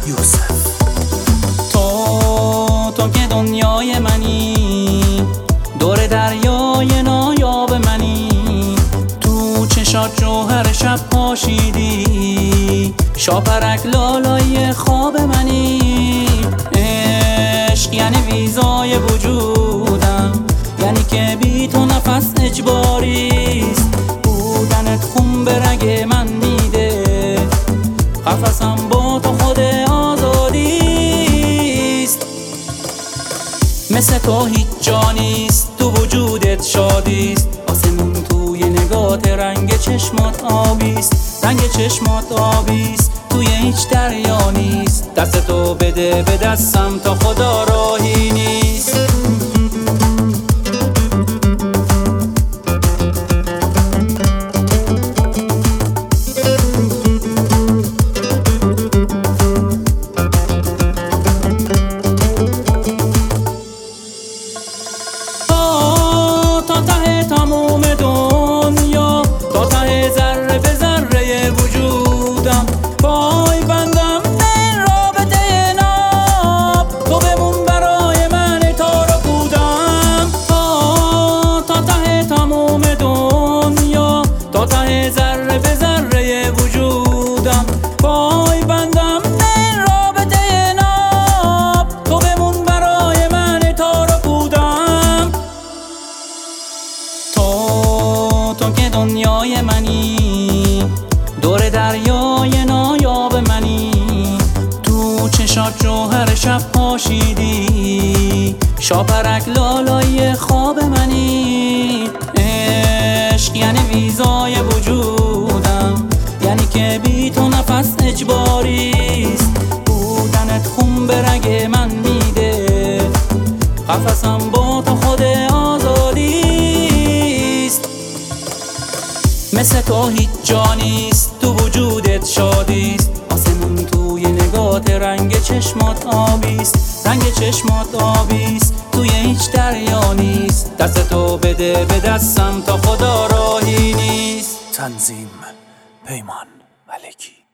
یوسف. تو که دنیای منی، دور دریای نایاب منی، تو چشات جوهر شب پاشیدی، شاپرک لالای خواب منی. عشق یعنی ویزای وجودم، یعنی که بی تو نفس اجباریست. بودنت خون به رگ من میده، قفسم با تو خود آزادیست. مثل تو هیچ جا نیست، تو وجودت شادیست. آسمون توی نگات رنگ چشمات آبیست، رنگ چشمات آبیست. توی هیچ دریا نیست، دست تو بده به دستم تا خدا راهی نیست. تا ته تموم دنیا، تا ته ذره به ذره وجودم، پای بندم این رابطه ناب. تو بمون برای من تار و پودم. تا ته تموم دنیا، تا ته ذره به ذره وجودم، پای بندم این رابطه ناب. تو بمون برای من تار و پودم. تو که دنیای منی، دور دریای نایاب منی، تو چشات جوهر شب پاشیدی، شاپرک لالای خواب منی. عشق یعنی ویزای وجودم، یعنی که بی تو نفس اجباریست. بودنت خون به رگ من میده، قفسم با تو خود آزادیست. مثل تو هیچ جا نیست، تو وجودت شادیست. آسمون توی نگات رنگ چشمات آبیست، رنگ چشمات آبیست. توی هیچ دریا نیست، دست تو بده به دستم تا خدا راهی نیست. تنظیم پیمان ملکی.